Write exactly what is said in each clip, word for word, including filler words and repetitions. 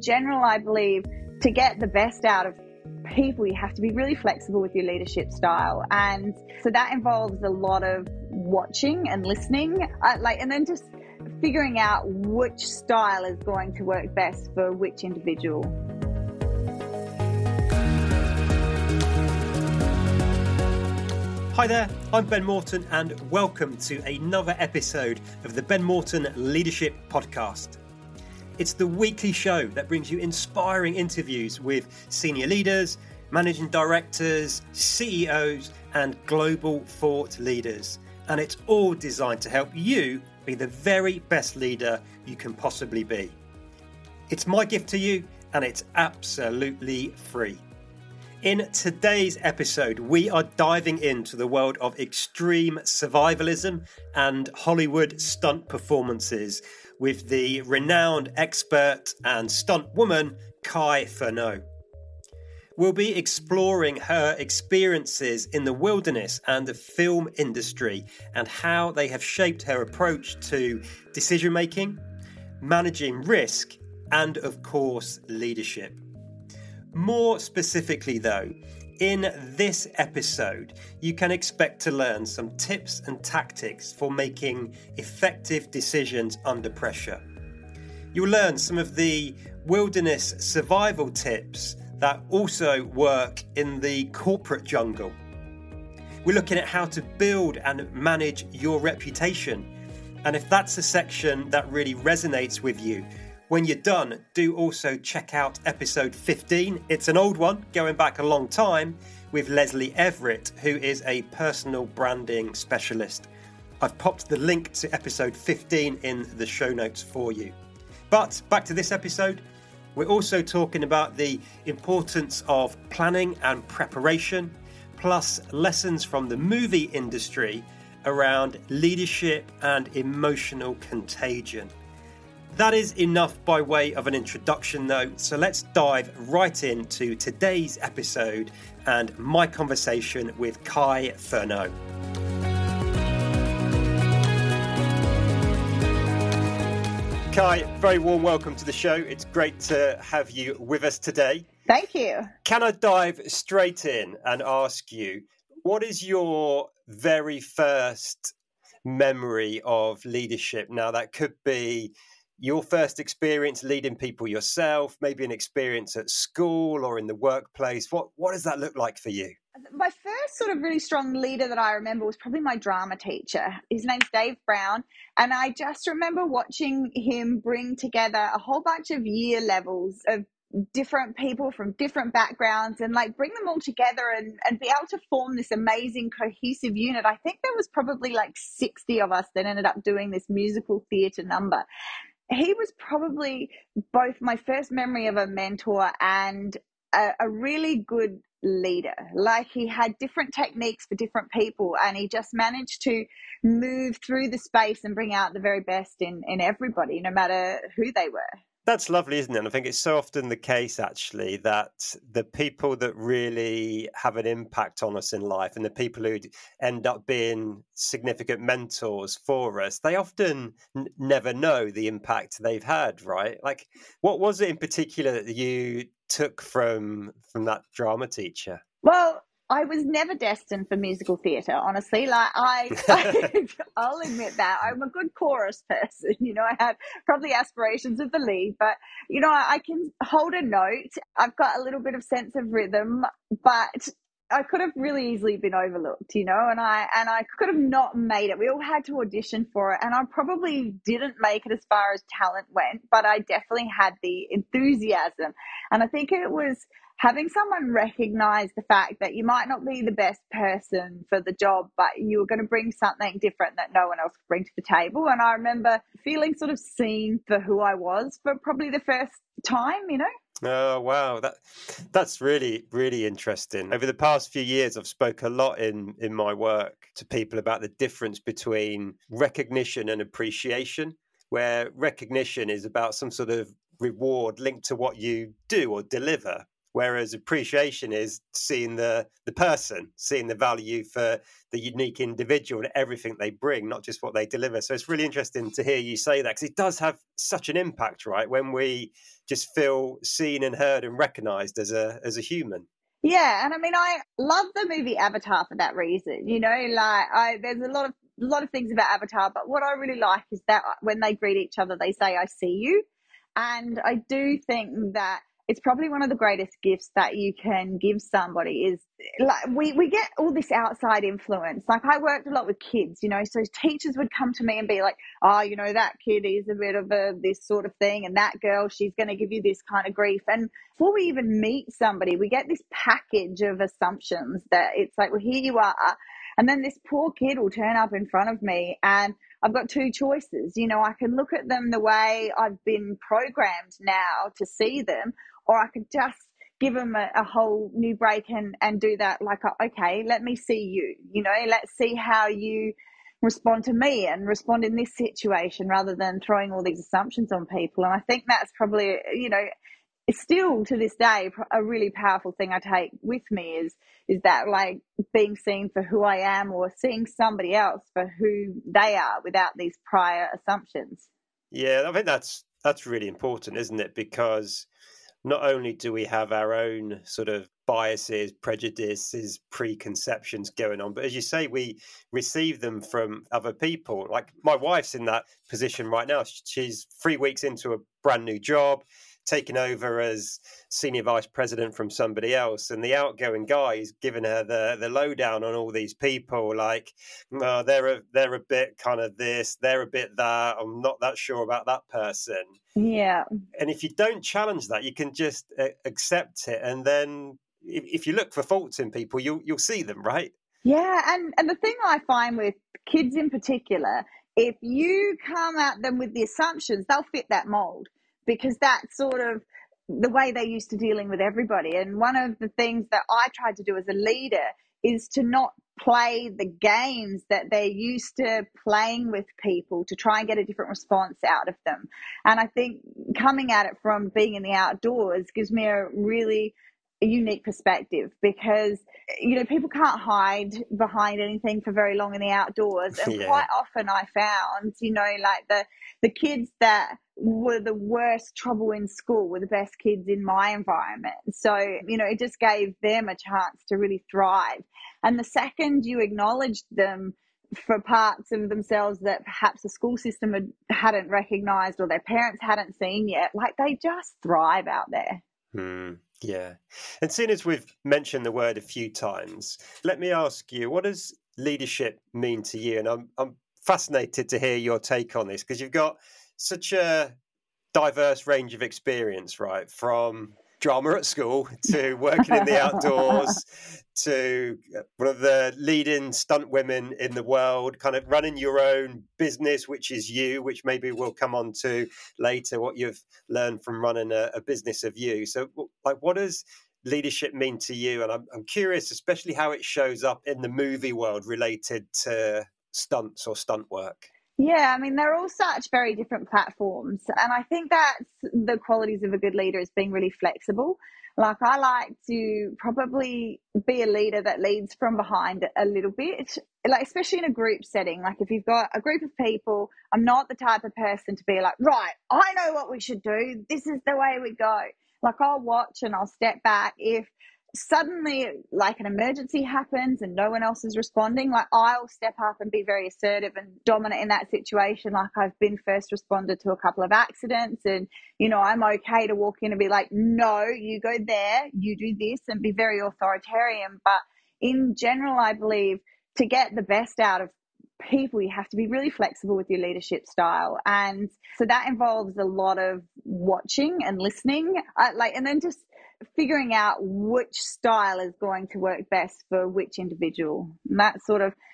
in general, I believe to get the best out of people, you have to be really flexible with your leadership style. And so that involves a lot of watching and listening, uh, like, and then just figuring out which style is going to work best for which individual. Hi there, I'm Ben Morton and welcome to another episode of the Ben Morton Leadership Podcast. It's the weekly show that brings you inspiring interviews with senior leaders, managing directors, C E Os and global thought leaders. And it's all designed to help you be the very best leader you can possibly be. It's my gift to you and it's absolutely free. In today's episode, we are diving into the world of extreme survivalism and Hollywood stunt performances with the renowned expert and stunt woman, Kai Furneaux. We'll be exploring her experiences in the wilderness and the film industry and how they have shaped her approach to decision making, managing risk, and of course, leadership. More specifically though, in this episode, you can expect to learn some tips and tactics for making effective decisions under pressure. You'll learn some of the wilderness survival tips that also work in the corporate jungle. We're looking at how to build and manage your reputation. And if that's a section that really resonates with you, when you're done, do also check out episode fifteen. It's an old one, going back a long time, with Leslie Everett, who is a personal branding specialist. I've popped the link to episode fifteen in the show notes for you. But back to this episode, we're also talking about the importance of planning and preparation, plus lessons from the movie industry around leadership and emotional contagion. That is enough by way of an introduction though, so let's dive right into today's episode and my conversation with Kai Furneaux. Kai, very warm welcome to the show. It's great to have you with us today. Thank you. Can I dive straight in and ask you, what is your very first memory of leadership? Now, that could be your first experience leading people yourself, maybe an experience at school or in the workplace. What what does that look like for you? My first sort of really strong leader that I remember was probably my drama teacher. His name's Dave Brown. And I just remember watching him bring together a whole bunch of year levels of different people from different backgrounds and like bring them all together and, and be able to form this amazing cohesive unit. I think there was probably like sixty of us that ended up doing this musical theatre number. He was probably both my first memory of a mentor and a, a really good leader. Like he had different techniques for different people and he just managed to move through the space and bring out the very best in, in everybody, no matter who they were. That's lovely, isn't it? And I think it's so often the case, actually, that the people that really have an impact on us in life and the people who end up being significant mentors for us, they often n- never know the impact they've had, right? Like, what was it in particular that you took from from that drama teacher? Well, I was never destined for musical theatre, honestly. Like I, I, I'll admit that. I'm a good chorus person. You know, I had probably aspirations of the lead, but, you know, I, I can hold a note. I've got a little bit of sense of rhythm, but I could have really easily been overlooked, you know, and I, and I could have not made it. We all had to audition for it, and I probably didn't make it as far as talent went, but I definitely had the enthusiasm. And I think it was having someone recognize the fact that you might not be the best person for the job, but you were going to bring something different that no one else could bring to the table. And I remember feeling sort of seen for who I was for probably the first time, you know. Oh, wow. That that's really, really interesting. Over the past few years, I've spoke a lot in, in my work to people about the difference between recognition and appreciation, where recognition is about some sort of reward linked to what you do or deliver. Whereas appreciation is seeing the, the person, seeing the value for the unique individual and everything they bring, not just what they deliver. So it's really interesting to hear you say that, because it does have such an impact, right? When we just feel seen and heard and recognized as a as a human. Yeah, and I mean, I love the movie Avatar for that reason. You know, like I there's a lot of a lot of things about Avatar, but what I really like is that when they greet each other, they say, "I see you," and I do think that it's probably one of the greatest gifts that you can give somebody is like we we get all this outside influence. Like I worked a lot with kids, you know, so teachers would come to me and be like, "Oh, you know, that kid is a bit of a this sort of thing, and that girl, she's going to give you this kind of grief." And before we even meet somebody, we get this package of assumptions that it's like, well, here you are. And then this poor kid will turn up in front of me and I've got two choices. You know, I can look at them the way I've been programmed now to see them, or I could just give them a, a whole new break and, and do that like, okay, let me see you, you know, let's see how you respond to me and respond in this situation rather than throwing all these assumptions on people. And I think that's probably, you know, it's still to this day a really powerful thing I take with me is is that like being seen for who I am or seeing somebody else for who they are without these prior assumptions. Yeah, I think that's that's really important, isn't it? Because not only do we have our own sort of biases, prejudices, preconceptions going on, but as you say, we receive them from other people. Like my wife's in that position right now. She's three weeks into a brand new job, taken over as senior vice president from somebody else, and the outgoing guy is giving her the the lowdown on all these people. Like, oh, they're a they're a bit kind of this, they're a bit that. I'm not that sure about that person. Yeah, and if you don't challenge that, you can just uh, accept it, and then if, if you look for faults in people, you'll you'll see them, right? Yeah, and and the thing I find with kids in particular, if you come at them with the assumptions, they'll fit that mold because that's sort of the way they're used to dealing with everybody. And one of the things that I tried to do as a leader is to not play the games that they're used to playing with people to try and get a different response out of them. And I think coming at it from being in the outdoors gives me a really a unique perspective because, you know, people can't hide behind anything for very long in the outdoors. And Yeah. quite often I found, you know, like the, the kids that were the worst trouble in school were the best kids in my environment. So, you know, it just gave them a chance to really thrive. And the second you acknowledged them for parts of themselves that perhaps the school system had, hadn't recognized or their parents hadn't seen yet, like they just thrive out there. Hmm. Yeah. And seeing as we've mentioned the word a few times, let me ask you, what does leadership mean to you? And I'm I'm fascinated to hear your take on this because you've got such a diverse range of experience, right? From drama at school to working in the outdoors to one of the leading stunt women in the world, kind of running your own business, which is you, which maybe we'll come on to later, what you've learned from running a, a business of you. So like, what does leadership mean to you? And I'm, I'm curious, especially how it shows up in the movie world related to stunts or stunt work. Yeah, I mean, they're all such very different platforms. And I think that's the qualities of a good leader is being really flexible. Like, I like to probably be a leader that leads from behind a little bit, like, especially in a group setting. Like, if you've got a group of people, I'm not the type of person to be like, right, I know what we should do. This is the way we go. Like, I'll watch and I'll step back. If suddenly like an emergency happens and no one else is responding, like I'll step up and be very assertive and dominant in that situation. Like I've been first responder to a couple of accidents and, you know, I'm okay to walk in and be like, no, you go there, you do this, and be very authoritarian. But in general, I believe to get the best out of people, you have to be really flexible with your leadership style. And so that involves a lot of watching and listening, uh, like, and then just figuring out which style is going to work best for which individual. And that sort of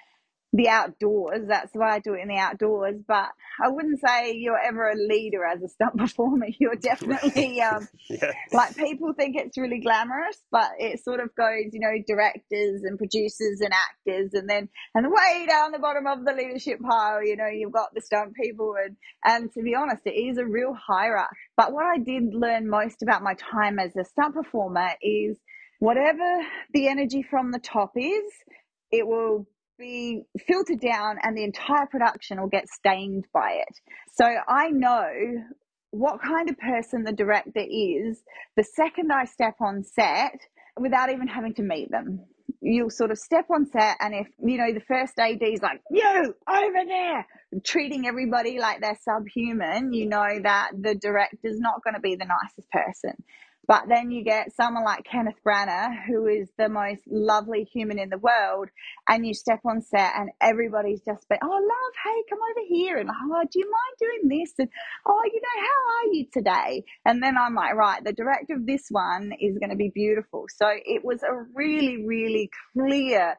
the outdoors. That's why I do it in the outdoors. But I wouldn't say you're ever a leader as a stunt performer. You're definitely um, Yeah. like, people think it's really glamorous, but it sort of goes, you know, directors and producers and actors, and then and way down the bottom of the leadership pile, you know, you've got the stunt people, and and to be honest, it is a real hierarchy. But what I did learn most about my time as a stunt performer is whatever the energy from the top is, it will be filtered down and the entire production will get stained by it. So I know what kind of person the director is the second I step on set without even having to meet them. You'll sort of step on set, and if, you know, the first A D is like, you, over there, treating everybody like they're subhuman, you know that the director's not going to be the nicest person. But then you get someone like Kenneth Branagh, who is the most lovely human in the world, and you step on set and everybody's just been, oh, love, hey, come over here, and oh, do you mind doing this? And oh, you know, how are you today? And then I'm like, right, the director of this one is going to be beautiful. So it was a really, really clear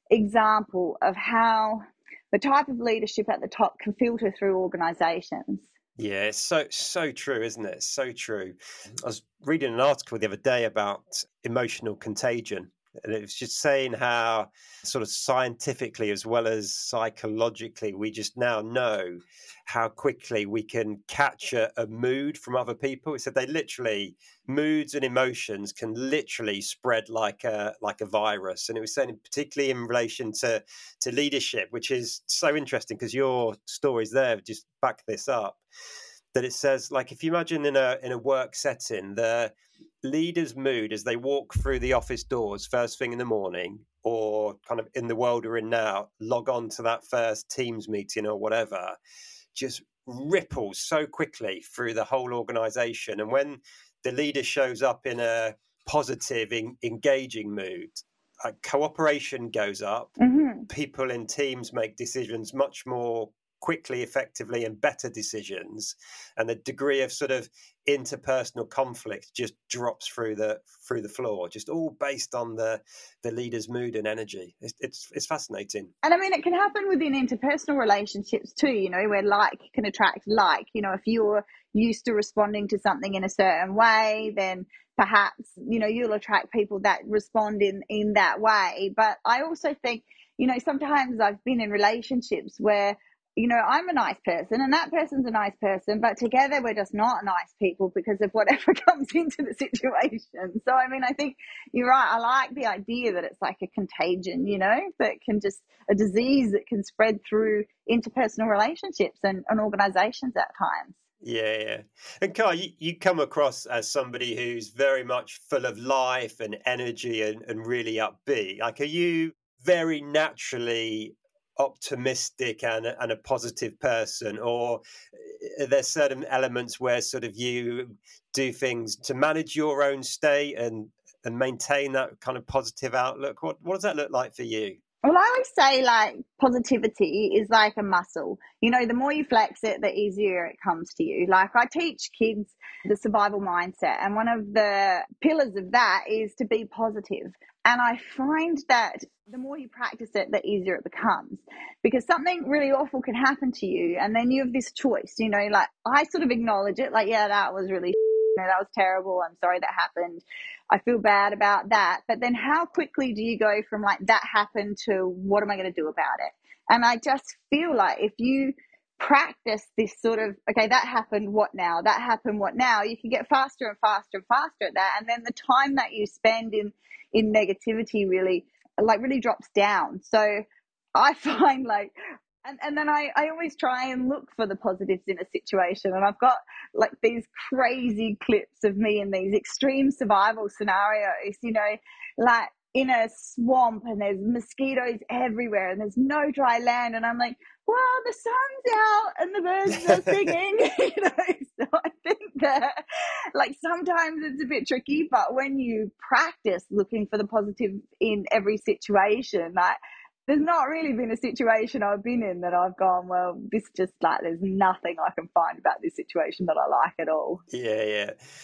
example of how the type of leadership at the top can filter through organizations. Yeah, it's so, so true, isn't it? So true. I was reading an article the other day about emotional contagion, and it was just saying how sort of scientifically as well as psychologically, we just now know how quickly we can catch a, a mood from other people. It said they literally, moods and emotions can literally spread like a like a virus. And it was saying particularly in relation to, to leadership, which is so interesting because your stories there just back this up. That it says, like, if you imagine in a in a work setting, the leader's mood as they walk through the office doors first thing in the morning, or kind of in the world we're in now, log on to that first Teams meeting or whatever, just ripples so quickly through the whole organization. And when the leader shows up in a positive, in, engaging mood, uh, cooperation goes up. Mm-hmm. People in teams make decisions much more quickly, effectively, and better decisions, and the degree of sort of interpersonal conflict just drops through the through the floor, just all based on the the leader's mood and energy. It's it's, it's fascinating. And I mean, it can happen within interpersonal relationships too, you know, where like can attract like. You know, if you're used to responding to something in a certain way, then perhaps, you know, you'll attract people that respond in in that way. But I also think, you know, sometimes I've been in relationships where, you know, I'm a nice person and that person's a nice person, but together we're just not nice people because of whatever comes into the situation. So, I mean, I think you're right. I like the idea that it's like a contagion, you know, that can just, a disease that can spread through interpersonal relationships and, and organizations at times. Yeah, yeah. And Kai, you, you come across as somebody who's very much full of life and energy and, and really upbeat. Like, are you very naturally optimistic and, and a positive person, or are there certain elements where sort of you do things to manage your own state and and maintain that kind of positive outlook? What what does that look like for you? Well, I always say, like, positivity is like a muscle. You know, the more you flex it, the easier it comes to you. Like, I teach kids the survival mindset, and one of the pillars of that is to be positive. And I find that the more you practice it, the easier it becomes, because something really awful can happen to you, and then you have this choice, you know, like, I sort of acknowledge it, like, yeah, that was really you know, that was terrible. I'm sorry that happened. I feel bad about that. But then how quickly do you go from like that happened to what am I going to do about it? And I just feel like if you practice this sort of, okay, that happened, what now? That happened, what now? You can get faster and faster and faster at that. And then the time that you spend in, in negativity really, like really drops down. So I find like, And, and then I, I always try and look for the positives in a situation. And I've got like these crazy clips of me in these extreme survival scenarios, you know, like in a swamp and there's mosquitoes everywhere and there's no dry land. And I'm like, well, the sun's out and the birds are singing, you know. So I think that like sometimes it's a bit tricky, but when you practice looking for the positive in every situation, like, there's not really been a situation I've been in that I've gone, well, this just like, there's nothing I can find about this situation that I like at all. Yeah, yeah.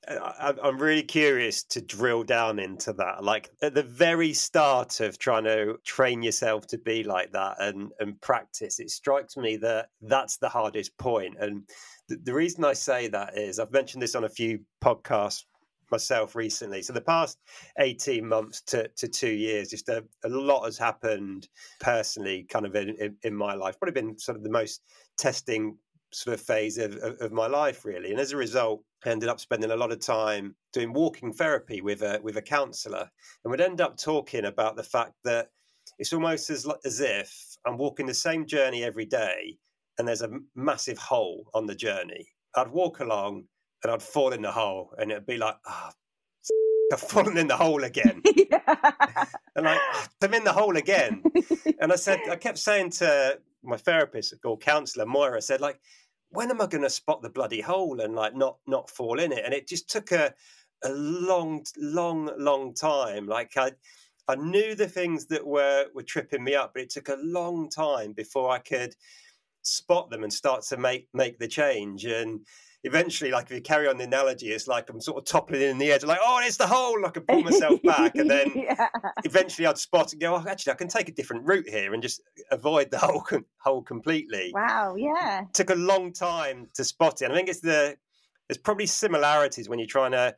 I, I'm really curious to drill down into that. Like at the very start of trying to train yourself to be like that and, and practice, it strikes me that that's the hardest point. And the, the reason I say that is I've mentioned this on a few podcasts myself recently. So the past eighteen months to, to two years, just a, a lot has happened personally, kind of in, in, in my life. Probably been sort of the most testing sort of phase of, of, of my life, really. And as a result, I ended up spending a lot of time doing walking therapy with a with a counsellor, and we'd end up talking about the fact that it's almost as as if I'm walking the same journey every day, and there's a massive hole on the journey. I'd walk along, and I'd fall in the hole, and it'd be like, ah, oh, I've fallen in the hole again, Yeah. and like oh, I'm in the hole again. And I said, I kept saying to my therapist or counsellor Moira, I said, like, when am I going to spot the bloody hole and like not not fall in it? And it just took a a long, long, long time. Like I I knew the things that were were tripping me up, but it took a long time before I could spot them and start to make make the change. And eventually, like if you carry on the analogy, it's like I'm sort of toppling in the edge, like, oh, it's the hole. I can pull myself back, and then Yeah. eventually I'd spot and go, oh, actually, I can take a different route here and just avoid the hole hole completely. Wow. Yeah. It took a long time to spot it. And I think it's the there's probably similarities when you're trying to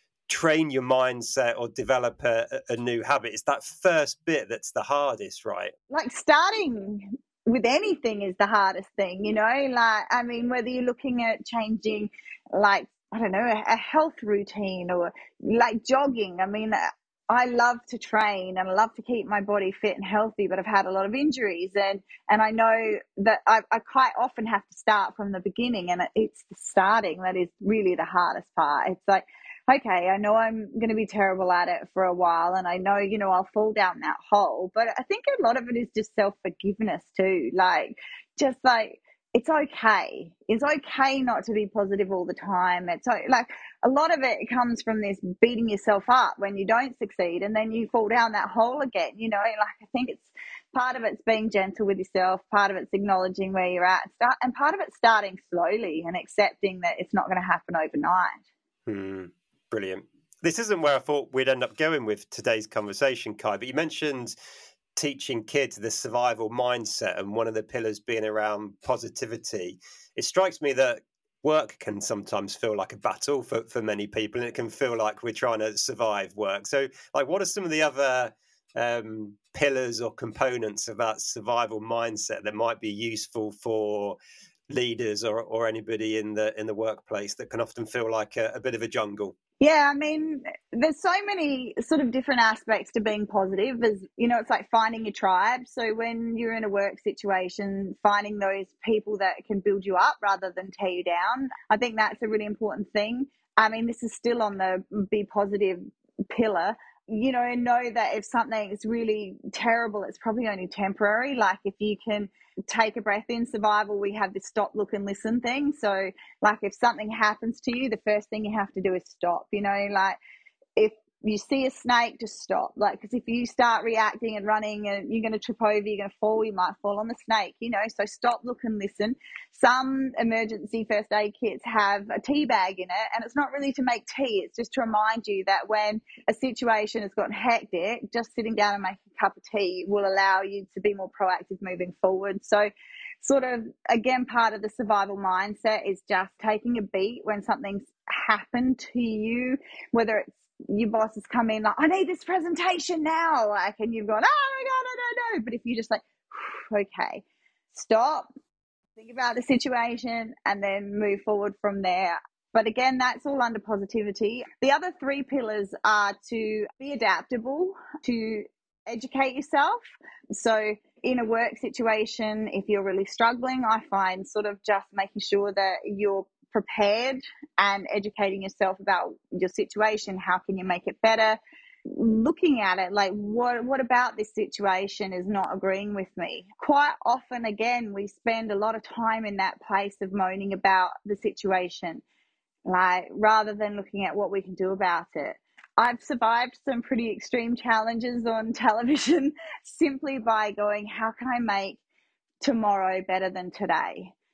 train your mindset or develop a, a new habit. It's that first bit that's the hardest, right? Like starting with anything is the hardest thing, you know, like, I mean, whether you're looking at changing, like, I don't know, a, a health routine or like jogging. I mean, I love to train and I love to keep my body fit and healthy, but I've had a lot of injuries, and, and I know that I, I quite often have to start from the beginning, and it's the starting that is really the hardest part. It's like, okay, I know I'm going to be terrible at it for a while, and I know, you know, I'll fall down that hole. But I think a lot of it is just self-forgiveness too. Like, just like, it's okay. It's okay not to be positive all the time. It's like a lot of it comes from this beating yourself up when you don't succeed, and then you fall down that hole again. You know, like I think it's part of it's being gentle with yourself, part of it's acknowledging where you're at, and start, and part of it's starting slowly and accepting that it's not going to happen overnight. Hmm. Brilliant. This isn't where I thought we'd end up going with today's conversation, Kai, but you mentioned teaching kids the survival mindset and one of the pillars being around positivity. It strikes me that work can sometimes feel like a battle for, for many people, and it can feel like we're trying to survive work. So, like, what are some of the other um, pillars or components of that survival mindset that might be useful for leaders or, or anybody in the in the workplace that can often feel like a, a bit of a jungle? Yeah, I mean, there's so many sort of different aspects to being positive. There's, you know, it's like finding your tribe. So when you're in a work situation, finding those people that can build you up rather than tear you down. I think that's a really important thing. I mean, this is still on the be positive pillar. You know, and know that if something is really terrible, it's probably only temporary. Like if you can take a breath in survival, we have this stop, look and listen thing. So like if something happens to you, the first thing you have to do is stop, you know, like if you see a snake, just stop. Like, because if you start reacting and running and you're going to trip over, you're going to fall, you might fall on the snake, you know. So stop, look and listen. Some emergency first aid kits have a tea bag in it, and it's not really to make tea. It's just to remind you that when a situation has gotten hectic, just sitting down and making a cup of tea will allow you to be more proactive moving forward. So sort of, again, part of the survival mindset is just taking a beat when something's happened to you, whether it's your boss has come in like, I need this presentation now, like, and you've gone, oh my God, I don't know. But if you just like, okay, stop, think about the situation, and then move forward from there. But again, that's all under positivity. The other three pillars are to be adaptable, to educate yourself. So in a work situation, if you're really struggling, I find sort of just making sure that you're prepared and educating yourself about your situation. How can you make it better? Looking at it like, what what about this situation is not agreeing with me? Quite often, again, we spend a lot of time in that place of moaning about the situation, like rather than looking at what we can do about it. I've survived some pretty extreme challenges on television simply by going, how can I make tomorrow better than today?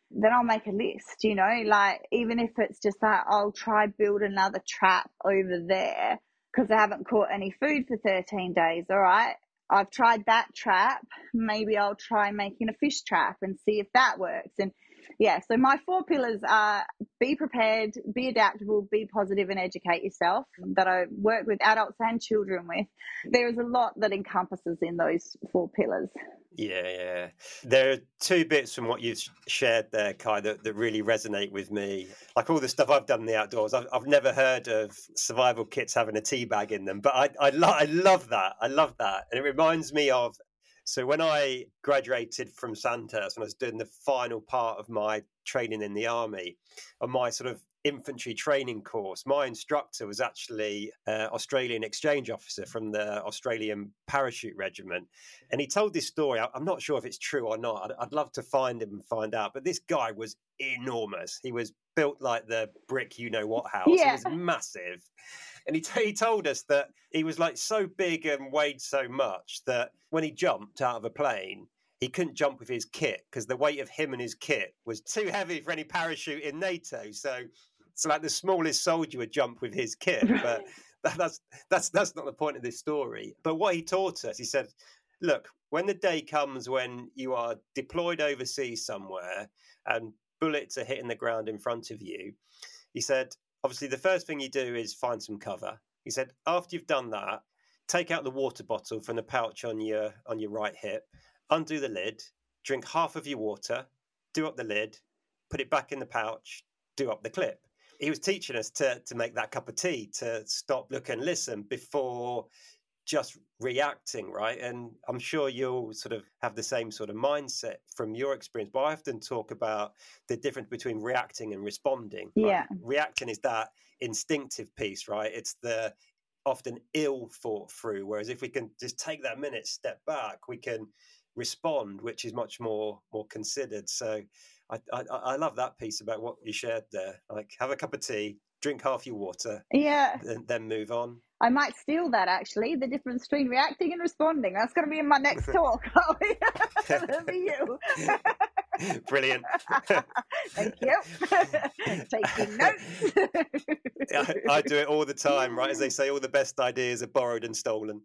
then I'll make a list, you know, like even if it's just that I'll try build another trap over there because I haven't caught any food for thirteen days. All right. I've tried that trap. Maybe I'll try making a fish trap and see if that works. And yeah, so my four pillars are be prepared, be adaptable, be positive, and educate yourself, that I work with adults and children with. There is a lot that encompasses in those four pillars. Yeah, yeah. There are two bits from what you've shared there, Kai, that, that really resonate with me. Like all the stuff I've done in the outdoors, I've, I've never heard of survival kits having a tea bag in them, but I, I, lo- I love that. I love that. And it reminds me of, so when I graduated from Sandhurst, when I was doing the final part of my training in the army, on my sort of infantry training course, my instructor was actually an Australian exchange officer from the Australian Parachute Regiment. And he told this story. I'm not sure if it's true or not. I'd, I'd love to find him and find out. But this guy was enormous. He was built like the brick you-know-what house. Yeah. He was massive. And he, t- he told us that he was like so big and weighed so much that when he jumped out of a plane, he couldn't jump with his kit because the weight of him and his kit was too heavy for any parachute in NATO. So it's like the smallest soldier would jump with his kit. But that, that's that's that's not the point of this story. But what he taught us, he said, look, when the day comes when you are deployed overseas somewhere and bullets are hitting the ground in front of you, he said, obviously the first thing you do is find some cover. He said, after you've done that, take out the water bottle from the pouch on your on your right hip, undo the lid, drink half of your water, do up the lid, put it back in the pouch, do up the clip. He was teaching us to to make that cup of tea, to stop, look and listen before just reacting, right? And I'm sure you'll sort of have the same sort of mindset from your experience, but I often talk about the difference between reacting and responding. Yeah. Right? Reacting is that instinctive piece, right? It's the often ill thought through, whereas if we can just take that minute, step back, we can respond, which is much more more considered. So I, I, I love that piece about what you shared there. Like, have a cup of tea, drink half your water, yeah, then, then move on. I might steal that, actually, the difference between reacting and responding. That's going to be in my next talk. That'll be you. Brilliant. Thank you. Taking notes. I, I do it all the time, right? As they say, all the best ideas are borrowed and stolen.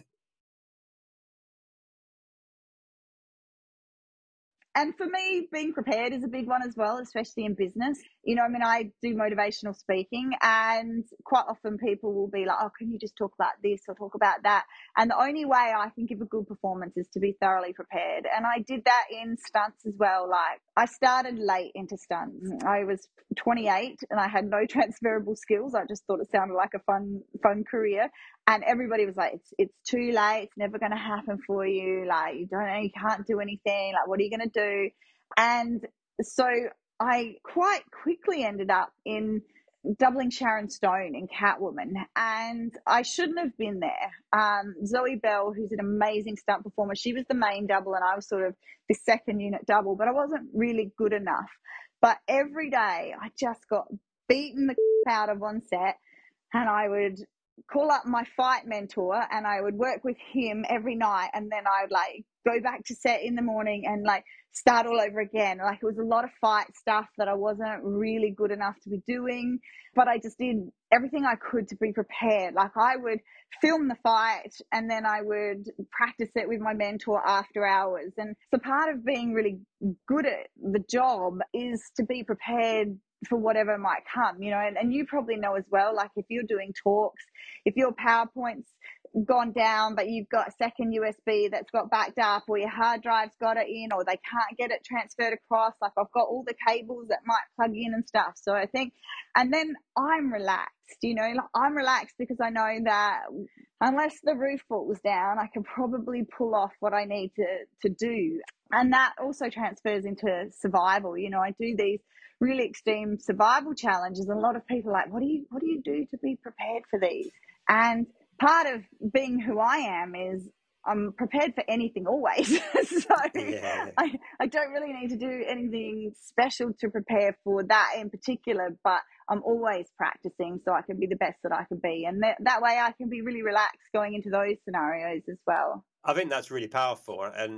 And for me, being prepared is a big one as well, especially in business. You know, I mean, I do motivational speaking, and quite often people will be like, oh, can you just talk about this or talk about that? And the only way I can give a good performance is to be thoroughly prepared. And I did that in stunts as well. Like, I started late into stunts. I was twenty-eight and I had no transferable skills. I just thought it sounded like a fun, fun career. And everybody was like, it's it's too late. It's never going to happen for you. Like, you don't know, you can't do anything. Like, what are you going to do? And so I quite quickly ended up in doubling Sharon Stone in Catwoman. And I shouldn't have been there. Um, Zoe Bell, who's an amazing stunt performer, she was the main double and I was sort of the second unit double, but I wasn't really good enough. But every day I just got beaten the out of on set, and I would call up my fight mentor and I would work with him every night, and then I would like go back to set in the morning and like start all over again. Like, it was a lot of fight stuff that I wasn't really good enough to be doing, but I just did everything I could to be prepared. Like, I would film the fight and then I would practice it with my mentor after hours. And so part of being really good at the job is to be prepared for whatever might come, you know, and, and you probably know as well, like if you're doing talks, if your PowerPoint's gone down, but you've got a second U S B that's got backed up, or your hard drive's got it in, or they can't get it transferred across, like I've got all the cables that might plug in and stuff. So I think, and then I'm relaxed, you know, like I'm relaxed because I know that unless the roof falls down, I can probably pull off what I need to, to do. And that also transfers into survival. You know, I do these really extreme survival challenges, and a lot of people are like, what do you what do you do to be prepared for these? And part of being who I am is I'm prepared for anything always. So yeah. I, I don't really need to do anything special to prepare for that in particular, but I'm always practicing so I can be the best that I can be. And that, that way I can be really relaxed going into those scenarios as well. I think that's really powerful. And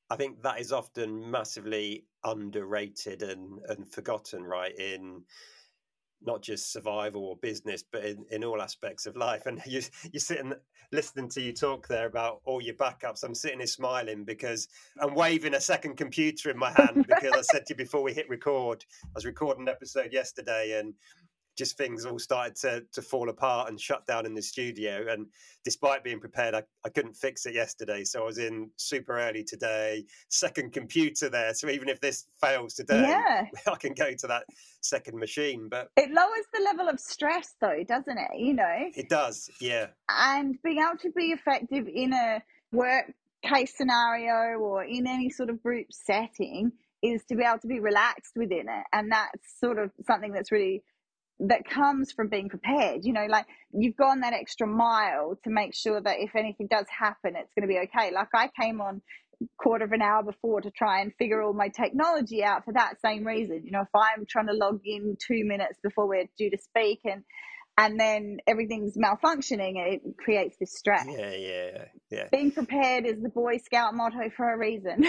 I think that is often massively underrated and, and forgotten, right? In not just survival or business, but in, in all aspects of life. And you, you're sitting listening to you talk there about all your backups. I'm sitting here smiling because I'm waving a second computer in my hand because I said to you before we hit record, I was recording an episode yesterday and just things all started to to fall apart and shut down in the studio. And despite being prepared, I, I couldn't fix it yesterday. So I was in super early today, second computer there. So even if this fails today, Yeah. I can go to that second machine. But it lowers the level of stress though, doesn't it? You know, it does, yeah. And being able to be effective in a work case scenario or in any sort of group setting is to be able to be relaxed within it. And that's sort of something that's really that comes from being prepared. You know, like you've gone that extra mile to make sure that if anything does happen, it's going to be okay. Like I came on quarter of an hour before to try and figure all my technology out for that same reason. You know, if I'm trying to log in two minutes before we're due to speak and and then everything's malfunctioning, it creates this stress. Yeah, yeah, yeah. Being prepared is the Boy Scout motto for a reason.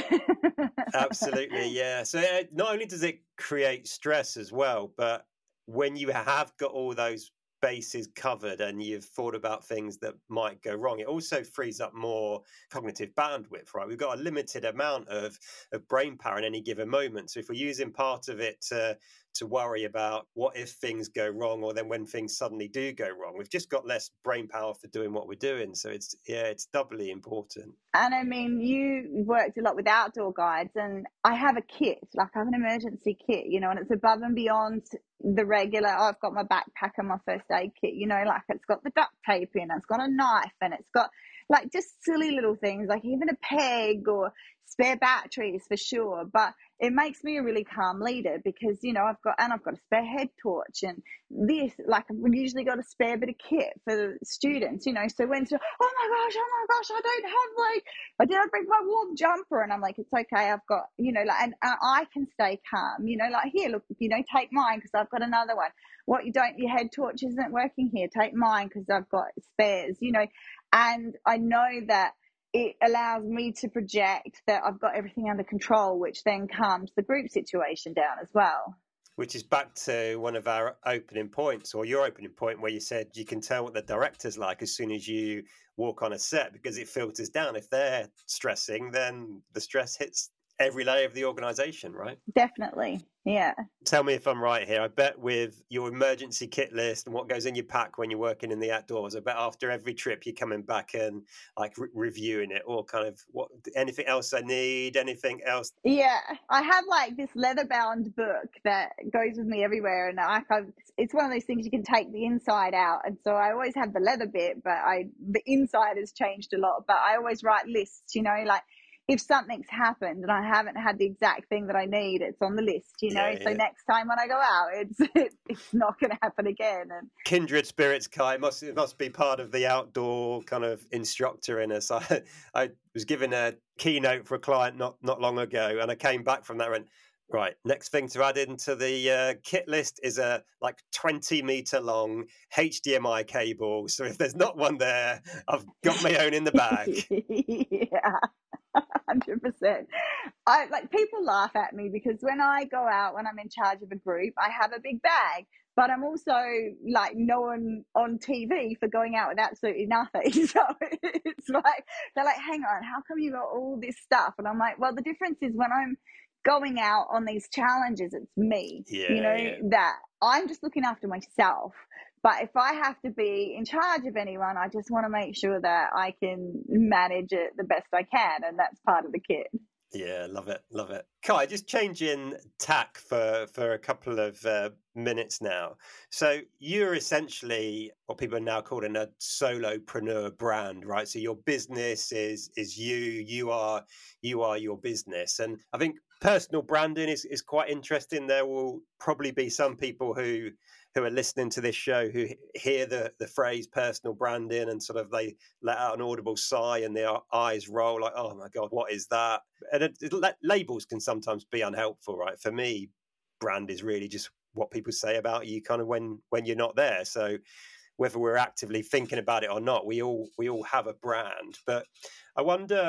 Absolutely, yeah. So uh, not only does it create stress as well, but when you have got all those bases covered and you've thought about things that might go wrong, it also frees up more cognitive bandwidth, right? We've got a limited amount of, of brain power in any given moment. So if we're using part of it to, to worry about what if things go wrong, or then when things suddenly do go wrong, we've just got less brain power for doing what we're doing. So it's, yeah, it's doubly important. And I mean, you worked a lot with outdoor guides, and I have a kit, like I have an emergency kit, you know, and it's above and beyond the regular. Oh, I've got my backpack and my first aid kit, you know, like it's got the duct tape in, it's got a knife, and it's got like just silly little things, like even a peg or spare batteries for sure. But it makes me a really calm leader because, you know, I've got, and I've got a spare head torch and this, like I've usually got a spare bit of kit for the students, you know, so when, oh my gosh, oh my gosh, I don't have like, I didn't bring my warm jumper, and I'm like, it's okay, I've got, you know, like, and uh, I can stay calm, you know, like here, look, you know, take mine because I've got another one. What you don't, your head torch isn't working here, take mine because I've got spares, you know, and I know that it allows me to project that I've got everything under control, which then calms the group situation down as well. Which is back to one of our opening points, or your opening point, where you said you can tell what the director's like as soon as you walk on a set because it filters down. If they're stressing, then the stress hits every layer of the organisation, right? Definitely, yeah. Tell me if I'm right here. I bet with your emergency kit list and what goes in your pack when you're working in the outdoors, I bet after every trip you're coming back and like re- reviewing it, or kind of what anything else I need, anything else. Yeah, I have like this leather bound book that goes with me everywhere, and I kind of, it's one of those things you can take the inside out, and so I always have the leather bit, but I the inside has changed a lot. But I always write lists, you know, like if something's happened and I haven't had the exact thing that I need, it's on the list, you know. Yeah, so yeah. Next time when I go out, it's it, it's not going to happen again. And kindred spirits, Kai. It must it must be part of the outdoor kind of instructor in us. I I was given a keynote for a client not not long ago, and I came back from that and went, right, next thing to add into the uh, kit list is a like twenty meter long H D M I cable. So if there's not one there, I've got my own in the bag. Yeah. one hundred percent. I like people laugh at me because when I go out, when I'm in charge of a group, I have a big bag, but I'm also like known on T V for going out with absolutely nothing. So it's like, they're like, hang on, how come you got all this stuff? And I'm like, well, the difference is when I'm going out on these challenges, it's me, yeah, you know, yeah. that I'm just looking after myself. But if I have to be in charge of anyone, I just want to make sure that I can manage it the best I can. And that's part of the kit. Yeah, love it. Love it. Kai, just changing tack for, for a couple of uh, minutes now. So you're essentially what people are now calling a solopreneur brand, right? So your business is is you, you are you are your business. And I think personal branding is, is quite interesting. There will probably be some people who who are listening to this show who hear the, the phrase personal branding and sort of they let out an audible sigh and their eyes roll like, oh my God, what is that? And it, it, labels can sometimes be unhelpful, right? For me, brand is really just what people say about you kind of when, when you're not there. So whether we're actively thinking about it or not, we all, we all have a brand. But I wonder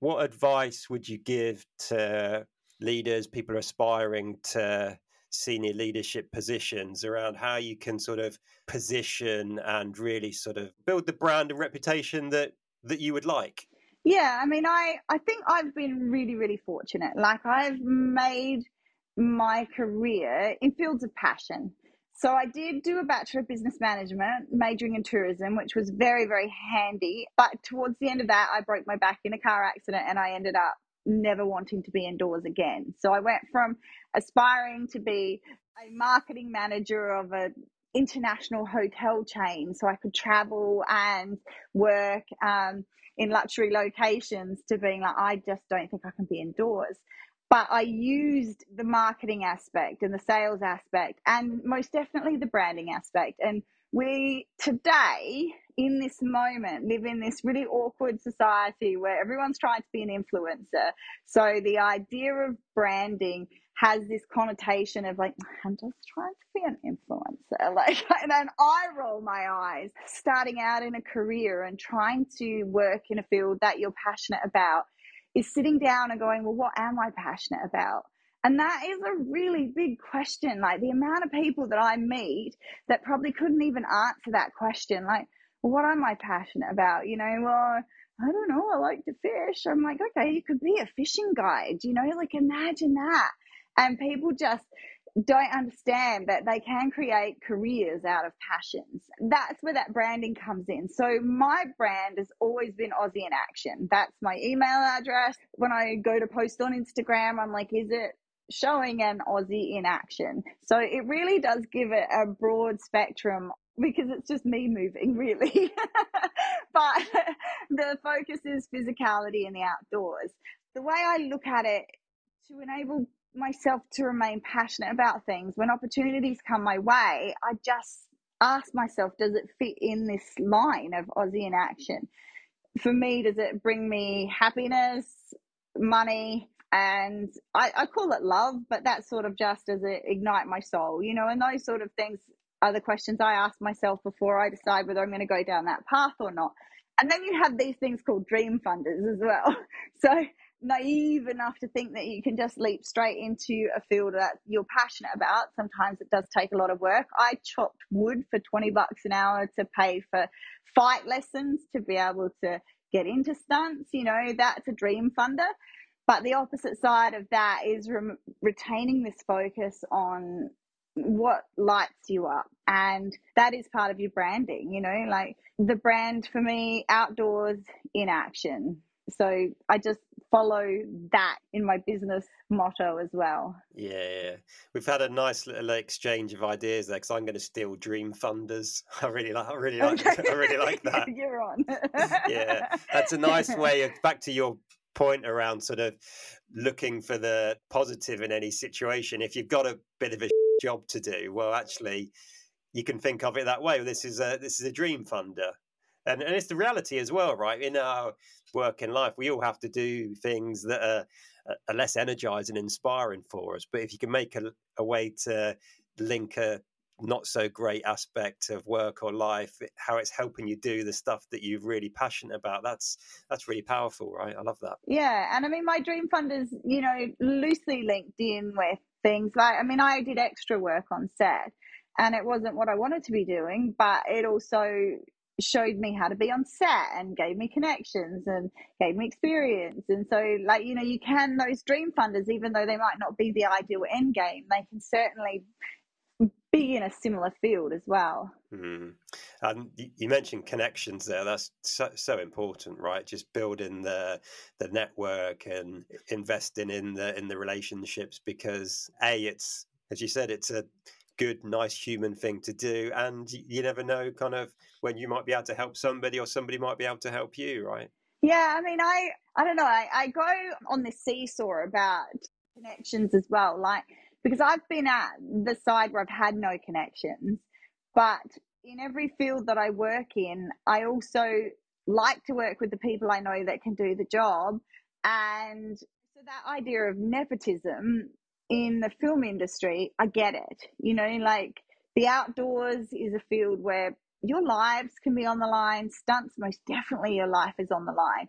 what advice would you give to leaders, people aspiring to senior leadership positions, around how you can sort of position and really sort of build the brand and reputation that that you would like? Yeah, I mean, I, I think I've been really, really fortunate. Like, I've made my career in fields of passion. So I did do a Bachelor of Business Management, majoring in tourism, which was very, very handy. But towards the end of that, I broke my back in a car accident and I ended up never wanting to be indoors again. So I went from aspiring to be a marketing manager of a international hotel chain so I could travel and work um, in luxury locations to being like, I just don't think I can be indoors. But I used the marketing aspect and the sales aspect and most definitely the branding aspect. And we today, in this moment, live in this really awkward society where everyone's trying to be an influencer. So the idea of branding has this connotation of like, I'm just trying to be an influencer. Like, and then I roll my eyes. Starting out in a career and trying to work in a field that you're passionate about is sitting down and going, well, what am I passionate about? And that is a really big question. Like, the amount of people that I meet that probably couldn't even answer that question. Like, well, what am I passionate about? You know, well, I don't know. I like to fish. I'm like, okay, you could be a fishing guide, you know, like imagine that. And people just don't understand that they can create careers out of passions. That's where that branding comes in. So my brand has always been Aussie in Action. That's my email address. When I go to post on Instagram, I'm like, is it showing an Aussie in action? So it really does give it a broad spectrum because it's just me moving, really. But the focus is physicality in the outdoors. The way I look at it, to enable myself to remain passionate about things, when opportunities come my way, I just ask myself, does it fit in this line of Aussie in Action? For me, does it bring me happiness, money, and I, I call it love, but that's sort of just as it ignite my soul, you know, and those sort of things are the questions I ask myself before I decide whether I'm going to go down that path or not. And then you have these things called dream funders as well. So naive enough to think that you can just leap straight into a field that you're passionate about. Sometimes it does take a lot of work. I chopped wood for twenty bucks an hour to pay for fight lessons to be able to get into stunts. You know, that's a dream funder. But the opposite side of that is re- retaining this focus on what lights you up. And that is part of your branding, you know, like the brand for me, outdoors in action. So I just follow that in my business motto as well. Yeah, yeah. We've had a nice little exchange of ideas there because I'm going to steal dream funders. I really like, I really like, Okay. I really like that. You're on. Yeah, that's a nice way of, back to your point around sort of looking for the positive in any situation. If you've got a bit of a job to do, well, actually, you can think of it that way. This is a this is a dream funder, and and it's the reality as well, right? In our work in life, we all have to do things that are, are less energizing and inspiring for us. But if you can make a, a way to link a not so great aspect of work or life, how it's helping you do the stuff that you're really passionate about, that's that's really powerful, right? I love that. Yeah, and I mean, my dream funders, you know, loosely linked in with things like, I mean, I did extra work on set and it wasn't what I wanted to be doing, but it also showed me how to be on set and gave me connections and gave me experience. And so, like, you know, you can, those dream funders, even though they might not be the ideal end game, they can certainly be in a similar field as well. Mm. And you mentioned connections there. That's so, so important, right? Just building the the network and investing in the in the relationships, because A, it's, as you said, it's a good, nice human thing to do, and you never know kind of when you might be able to help somebody or somebody might be able to help you, right? Yeah, I mean, I I don't know. I, I go on this seesaw about connections as well, like, because I've been at the side where I've had no connections, but in every field that I work in, I also like to work with the people I know that can do the job. And so that idea of nepotism in the film industry, I get it. You know, like, the outdoors is a field where your lives can be on the line. Stunts, most definitely your life is on the line.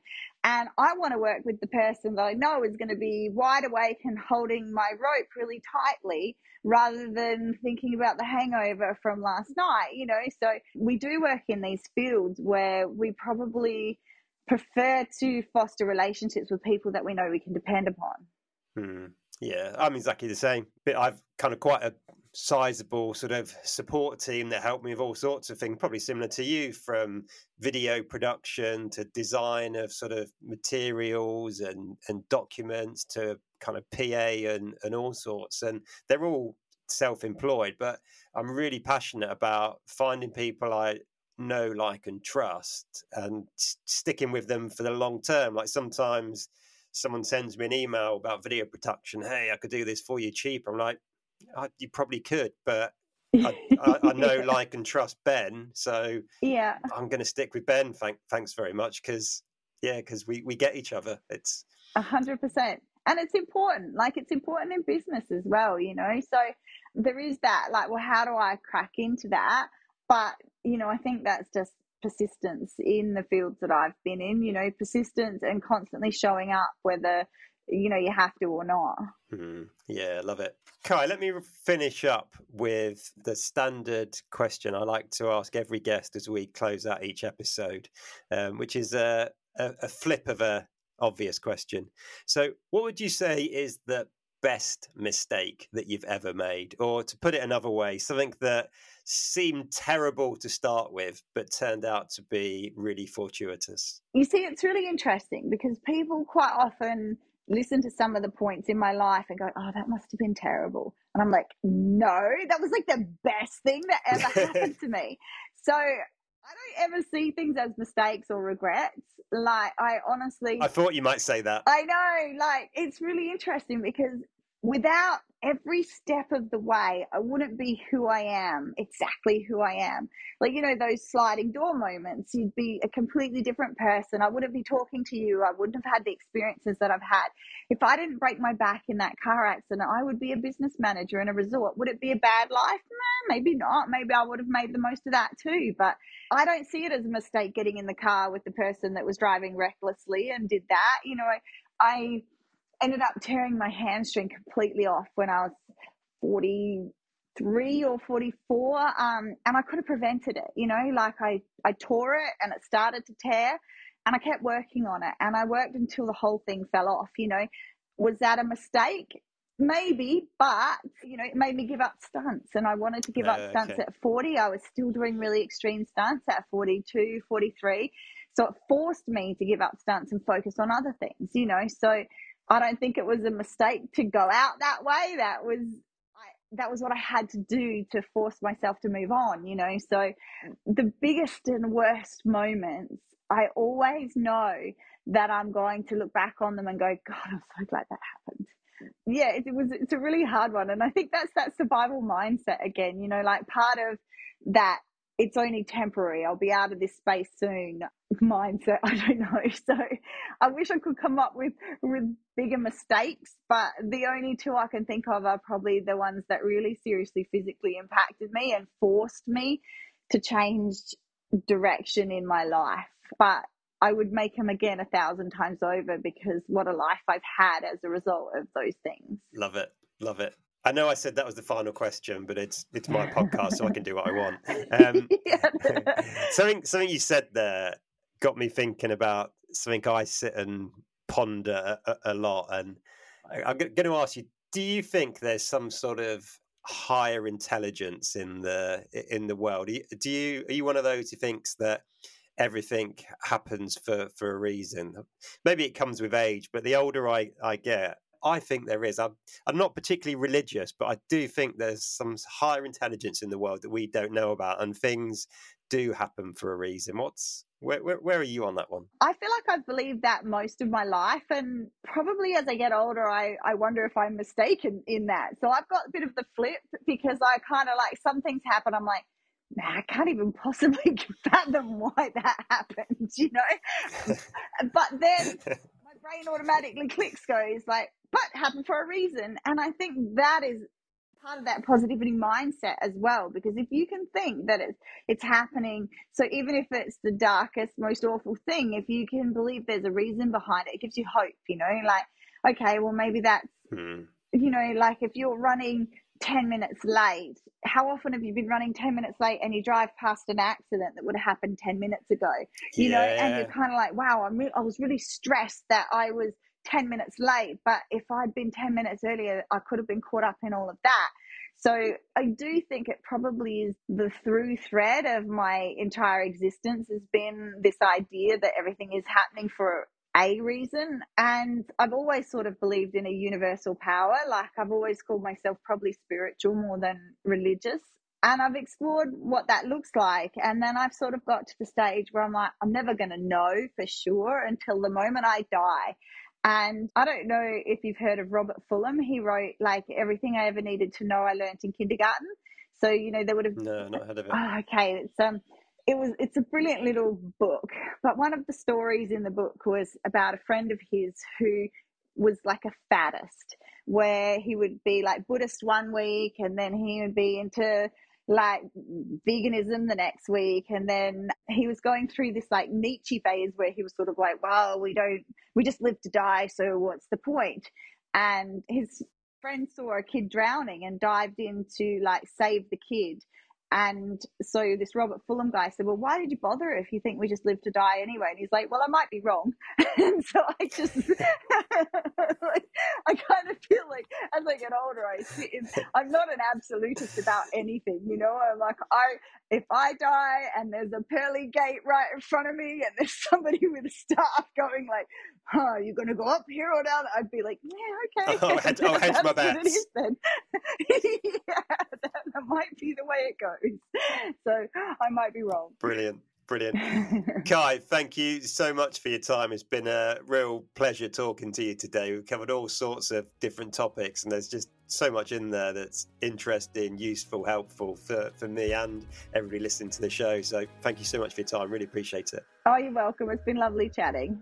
And I want to work with the person that I know is going to be wide awake and holding my rope really tightly rather than thinking about the hangover from last night, you know. So we do work in these fields where we probably prefer to foster relationships with people that we know we can depend upon. Hmm. Yeah, I'm exactly the same. But I've kind of quite a sizable sort of support team that help me with all sorts of things, probably similar to you, from video production to design of sort of materials and, and documents to kind of P A and, and all sorts. And they're all self-employed, but I'm really passionate about finding people I know, like, and trust and s- sticking with them for the long term. Like sometimes someone sends me an email about video production. Hey, I could do this for you cheaper. I'm like, I, you probably could, but I, I, I know, yeah. like, and trust Ben, so yeah. I'm going to stick with Ben. Thank, thanks very much, because yeah, because we, we get each other. It's A hundred percent. And it's important. Like it's important in business as well, you know. So there is that, like, well, how do I crack into that? But, you know, I think that's just persistence in the fields that I've been in, you know, persistence and constantly showing up whether, you know, you have to or not. mm, yeah, love it. Kai, let me finish up with the standard question I like to ask every guest as we close out each episode, um, which is a, a, a flip of a obvious question. So what would you say is the best mistake that you've ever made? Or to put it another way, something that seemed terrible to start with but turned out to be really fortuitous? You see, it's really interesting because people quite often listen to some of the points in my life and go, oh, that must have been terrible. And I'm like, no, that was like the best thing that ever happened to me. So I don't ever see things as mistakes or regrets. Like, I honestly, I thought you might say that. I know, like, it's really interesting because without every step of the way, I wouldn't be who I am, exactly who I am. Like, you know, those sliding door moments, you'd be a completely different person. I wouldn't be talking to you. I wouldn't have had the experiences that I've had. If I didn't break my back in that car accident, I would be a business manager in a resort. Would it be a bad life? Nah, maybe not. Maybe I would have made the most of that too. But I don't see it as a mistake getting in the car with the person that was driving recklessly and did that. You know, I ended up tearing my hamstring completely off when I was forty-three or forty-four, um, and I could have prevented it. You know, like I, I tore it and it started to tear, and I kept working on it, and I worked until the whole thing fell off. You know, was that a mistake? Maybe, but, you know, it made me give up stunts, and I wanted to give Uh, up stunts okay. at forty. I was still doing really extreme stunts at forty-two, forty-three. So it forced me to give up stunts and focus on other things, you know. So I don't think it was a mistake to go out that way. That was I, that was what I had to do to force myself to move on, you know. So the biggest and worst moments, I always know that I'm going to look back on them and go, God, I'm so glad that happened. Yeah, it, it was. It's a really hard one, and I think that's that survival mindset again. You know, like part of that, it's only temporary. I'll be out of this space soon. Mindset. I don't know. So I wish I could come up with with bigger mistakes, but the only two I can think of are probably the ones that really seriously physically impacted me and forced me to change direction in my life. But I would make them again a thousand times over because what a life I've had as a result of those things. Love it. Love it. I know I said that was the final question, but it's it's my podcast, so I can do what I want. Um, something something you said there got me thinking about something I sit and ponder a, a lot, and I, I'm going to ask you: do you think there's some sort of higher intelligence in the in the world? Do you are you one of those who thinks that everything happens for for a reason? Maybe it comes with age, but the older I I get, I think there is. I'm, I'm not particularly religious, but I do think there's some higher intelligence in the world that we don't know about, and things do happen for a reason. What's where, where, where are you on that one? I feel like I've believed that most of my life, and probably as I get older, I, I wonder if I'm mistaken in that. So I've got a bit of the flip because I kind of like some things happen. I'm like, nah, I can't even possibly fathom why that happened, you know? But then my brain automatically clicks, goes like, but happened for a reason. And I think that is part of that positivity mindset as well, because if you can think that it's it's happening, so even if it's the darkest, most awful thing, if you can believe there's a reason behind it, it gives you hope, you know, like, okay, well, maybe that's, mm. you know, like if you're running ten minutes late, how often have you been running ten minutes late and you drive past an accident that would have happened ten minutes ago, you yeah. know, and you're kind of like, wow, I'm re- I was really stressed that I was ten minutes late, but if I'd been ten minutes earlier, I could have been caught up in all of that. So I do think it probably is the through thread of my entire existence has been this idea that everything is happening for a reason. And I've always sort of believed in a universal power. Like I've always called myself probably spiritual more than religious. And I've explored what that looks like. And then I've sort of got to the stage where I'm like, I'm never going to know for sure until the moment I die. And I don't know if you've heard of Robert Fulghum. He wrote like everything I ever needed to know I learned in kindergarten. So, you know, they would have... No, not heard of it. Oh, okay. It's, um, it was, it's a brilliant little book. But one of the stories in the book was about a friend of his who was like a faddist, where he would be like Buddhist one week and then he would be into like veganism the next week, and then he was going through this like Nietzsche phase where he was sort of like, well, we don't we just live to die, so what's the point? And his friend saw a kid drowning and dived in to like save the kid. And so this Robert Fulghum guy said, well, why did you bother if you think we just live to die anyway? And he's like, well, I might be wrong. And so I just, like, I kind of feel like as I get older, I sit in, I'm not an absolutist about anything, you know, I'm like, I, if I die and there's a pearly gate right in front of me and there's somebody with a staff going like, huh, you're going to go up here or down? I'd be like, yeah, okay. Oh, head, oh hedge my bets. It is then. Yeah, that, that might be the way it goes. So I might be wrong. Brilliant. Brilliant. Kai, thank you so much for your time. It's been a real pleasure talking to you today. We've covered all sorts of different topics and there's just so much in there that's interesting, useful, helpful for, for me and everybody listening to the show. So thank you so much for your time. Really appreciate it. Oh, you're welcome. It's been lovely chatting.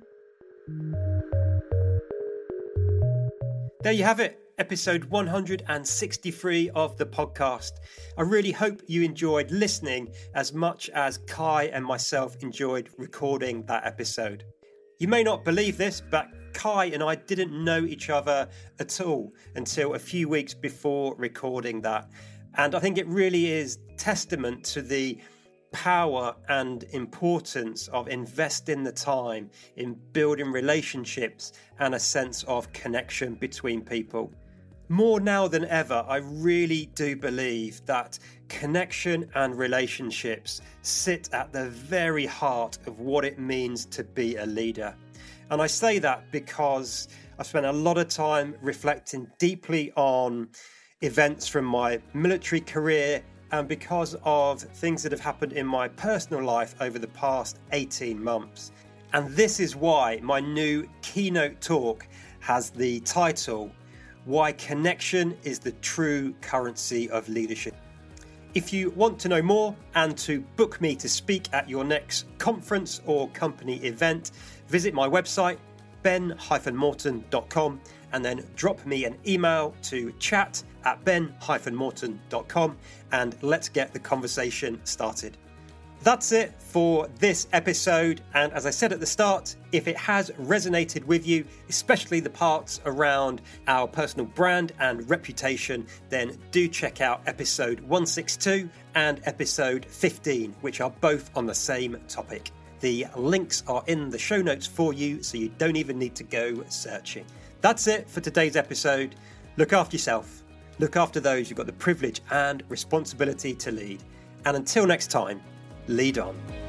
There you have it. Episode one hundred sixty-three of the podcast. I really hope you enjoyed listening as much as Kai and myself enjoyed recording that episode. You may not believe this, but Kai and I didn't know each other at all until a few weeks before recording that. And I think it really is testament to the power and importance of investing the time in building relationships and a sense of connection between people. More now than ever, I really do believe that connection and relationships sit at the very heart of what it means to be a leader. And I say that because I've spent a lot of time reflecting deeply on events from my military career and because of things that have happened in my personal life over the past eighteen months. And this is why my new keynote talk has the title, Why Connection is the True Currency of Leadership. If you want to know more and to book me to speak at your next conference or company event, visit my website, ben dash morton dot com, and then drop me an email to chat at ben dash morton dot com and let's get the conversation started. That's it for this episode, and as I said at the start, if it has resonated with you, especially the parts around our personal brand and reputation, then do check out episode one sixty-two and episode fifteen, which are both on the same topic. The links are in the show notes for you, so you don't even need to go searching. That's it for today's episode. Look after yourself. Look after those you've got the privilege and responsibility to lead. And until next time, lead on.